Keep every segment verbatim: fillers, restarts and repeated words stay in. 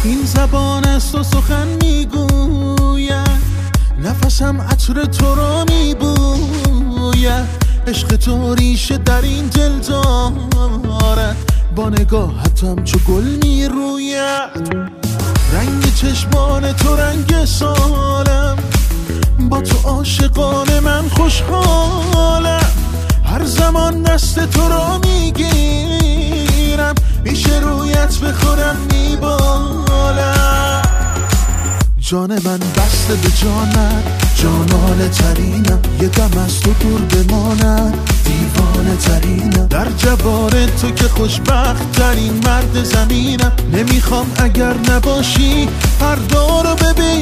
این زبان است و سخن میگوید، نفسم عطر تو را میبوید. عشق تو ریشه در این دل دارد، با نگاهتم چو گل میروید. رنگ چشمان تو رنگ سالم، با تو عاشقان من خوشحالم. هر زمان دست تو را میگیرم، پیش رویت به خودم میبالم. جان من بسته به جانت، جانانه ترینم. یه دم از تو دور بمانم، دیوانه ترینم. در جوار تو که خوشبخت ترین مرد زمینم. نمیخوام اگر نباشی فردا رو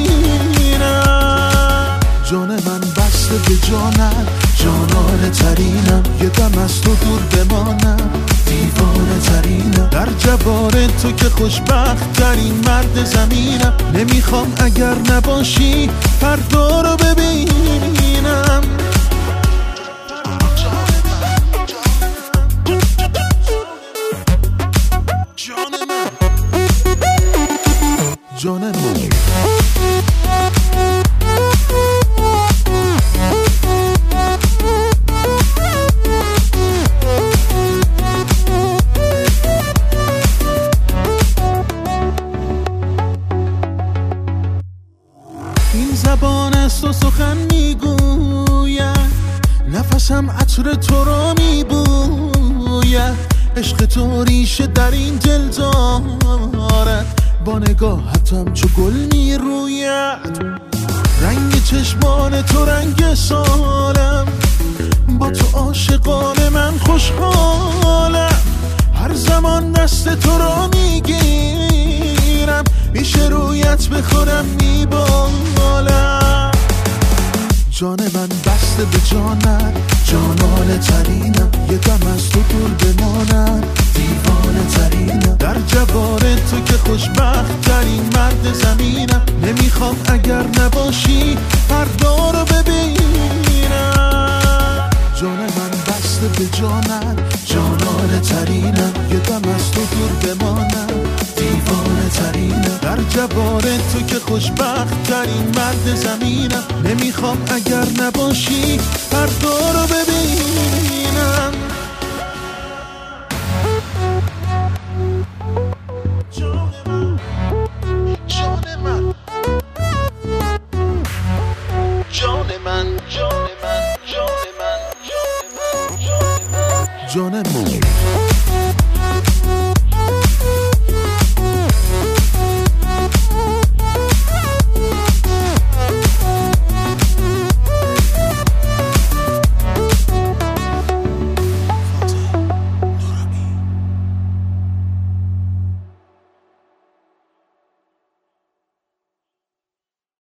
ببینم. جان من بسته به جانت، جانانه ترینم. یه دم از تو دور بمانم، دیوانه ترینم. در جوار تو که خوشبخت ترین مرد زمینم. نمیخوام اگر نباشی فردا رو ببینم. جان من، جان من. این زبان است و سخن میگوید، نفسم عطر تو را میبوید. عشق تو ریشه در این دل دارد، با نگاهتم چو گل میروید. رنگ چشمان تو رنگ سالم، با تو عاشقان من خوشحالم. هر زمان دست تو را میگیرم، پیش رویت به خودم میبالم. جان من بسته به جانت، جانانه ترینم. یه دم از تو دور بمانم، دیوانه ترینم. در جوار تو که خوشبخت ترین مرد زمینم. نمیخوام اگر نباشی فردا رو ببینم. جان من بسته به جانت، جانانه ترینم. یه دم از تو دور بمانم، دیوانه ترینم. در جوار تو که خوشبخت ترین مرد زمینم. نمیخوام اگر نباشی فردا رو ببینم. جان من، جان من، جان من، جان من، جان من، جان من، جان من.